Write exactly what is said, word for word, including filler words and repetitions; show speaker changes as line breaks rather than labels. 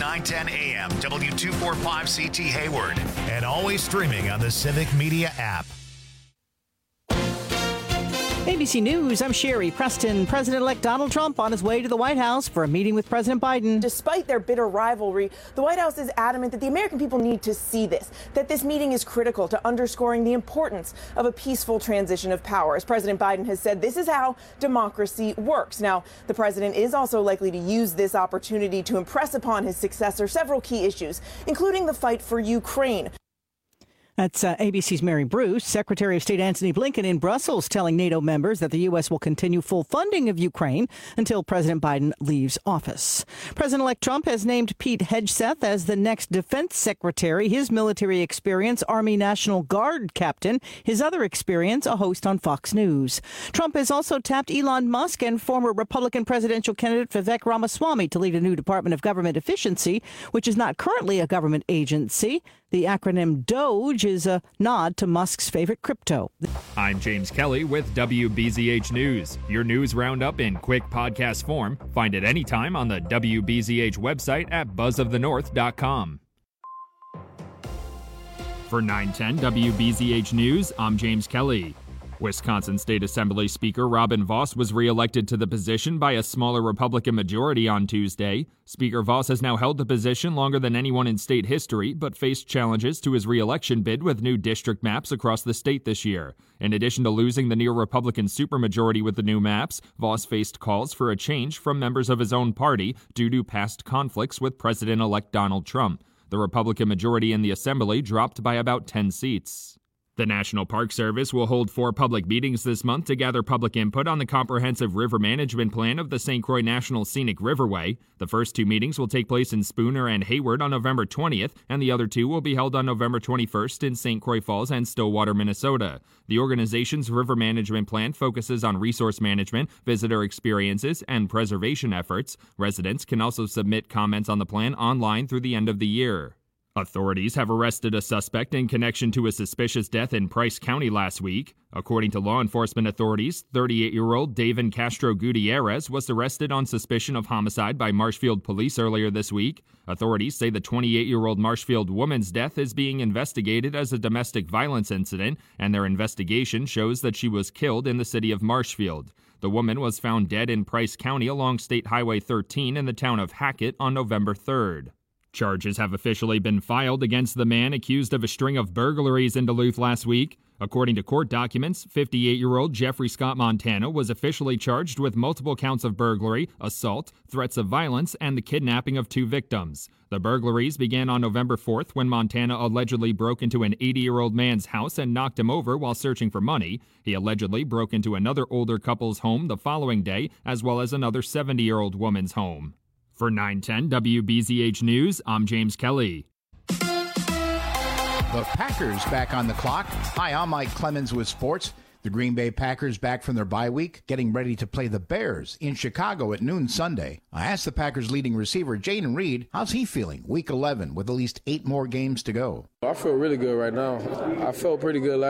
nine ten A M, W two forty-five C T Hayward, and always streaming on the Civic Media app.
A B C News, I'm Sherry Preston. President-elect Donald Trump on his way to the White House for a meeting with President Biden.
Despite their bitter rivalry, the White House is adamant that the American people need to see this, that this meeting is critical to underscoring the importance of a peaceful transition of power. As President Biden has said, this is how democracy works. Now, the president is also likely to use this opportunity to impress upon his successor several key issues, including the fight for Ukraine.
That's uh, A B C's Mary Bruce. Secretary of State Antony Blinken in Brussels telling NATO members that the U S will continue full funding of Ukraine until President Biden leaves office. President-elect Trump has named Pete Hegseth as the next defense secretary. His military experience, Army National Guard captain. His other experience, a host on Fox News. Trump has also tapped Elon Musk and former Republican presidential candidate Vivek Ramaswamy to lead a new Department of Government Efficiency, which is not currently a government agency. The acronym DOGE is a nod to Musk's favorite crypto.
I'm James Kelly with W B Z H News. Your news roundup in quick podcast form. Find it anytime on the W B Z H website at buzz of the north dot com. For nine ten W B Z H News, I'm James Kelly. Wisconsin State Assembly Speaker Robin Vos was reelected to the position by a smaller Republican majority on Tuesday. Speaker Vos has now held the position longer than anyone in state history, but faced challenges to his reelection bid with new district maps across the state this year. In addition to losing the near-Republican supermajority with the new maps, Vos faced calls for a change from members of his own party due to past conflicts with President-elect Donald Trump. The Republican majority in the Assembly dropped by about ten seats. The National Park Service will hold four public meetings this month to gather public input on the comprehensive river management plan of the Saint Croix National Scenic Riverway. The first two meetings will take place in Spooner and Hayward on November twentieth, and the other two will be held on November twenty-first in Saint Croix Falls and Stillwater, Minnesota. The organization's river management plan focuses on resource management, visitor experiences, and preservation efforts. Residents can also submit comments on the plan online through the end of the year. Authorities have arrested a suspect in connection to a suspicious death in Price County last week. According to law enforcement authorities, thirty-eight-year-old David Castro Gutierrez was arrested on suspicion of homicide by Marshfield police earlier this week. Authorities say the twenty-eight-year-old Marshfield woman's death is being investigated as a domestic violence incident, and their investigation shows that she was killed in the city of Marshfield. The woman was found dead in Price County along State Highway thirteen in the town of Hackett on November third. Charges have officially been filed against the man accused of a string of burglaries in Duluth last week. According to court documents, fifty-eight-year-old Jeffrey Scott Montana was officially charged with multiple counts of burglary, assault, threats of violence, and the kidnapping of two victims. The burglaries began on November fourth when Montana allegedly broke into an eighty-year-old man's house and knocked him over while searching for money. He allegedly broke into another older couple's home the following day, as well as another seventy-year-old woman's home. For nine ten W B Z H News, I'm James Kelly.
The Packers back on the clock. Hi, I'm Mike Clemens with sports. The Green Bay Packers back from their bye week, getting ready to play the Bears in Chicago at noon Sunday. I asked the Packers leading receiver, Jayden Reed, how's he feeling week eleven with at least eight more games to go?
I feel really good right now. I felt pretty good last